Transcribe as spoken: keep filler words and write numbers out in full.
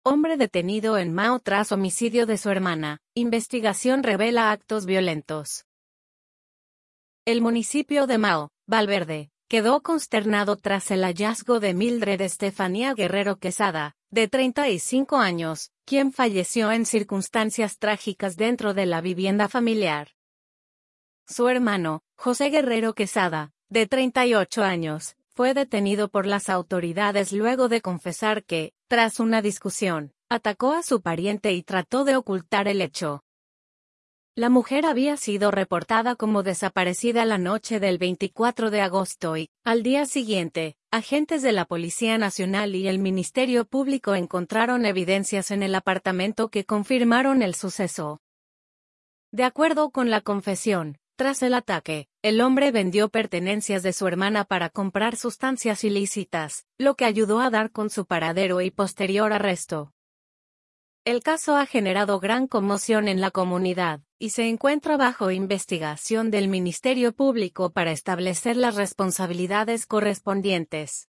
Hombre detenido en Mao tras homicidio de su hermana. Investigación revela actos violentos. El municipio de Mao, Valverde, quedó consternado tras el hallazgo de Mildred Estefanía Guerrero Quesada, de treinta y cinco años, quien falleció en circunstancias trágicas dentro de la vivienda familiar. Su hermano, José Guerrero Quesada, de treinta y ocho años, fue detenido por las autoridades luego de confesar que, tras una discusión, atacó a su pariente y trató de ocultar el hecho. La mujer había sido reportada como desaparecida la noche del veinticuatro de agosto y, al día siguiente, agentes de la Policía Nacional y el Ministerio Público encontraron evidencias en el apartamento que confirmaron el suceso. De acuerdo con la confesión, tras el ataque, el hombre vendió pertenencias de su hermana para comprar sustancias ilícitas, lo que ayudó a dar con su paradero y posterior arresto. El caso ha generado gran conmoción en la comunidad, y se encuentra bajo investigación del Ministerio Público para establecer las responsabilidades correspondientes.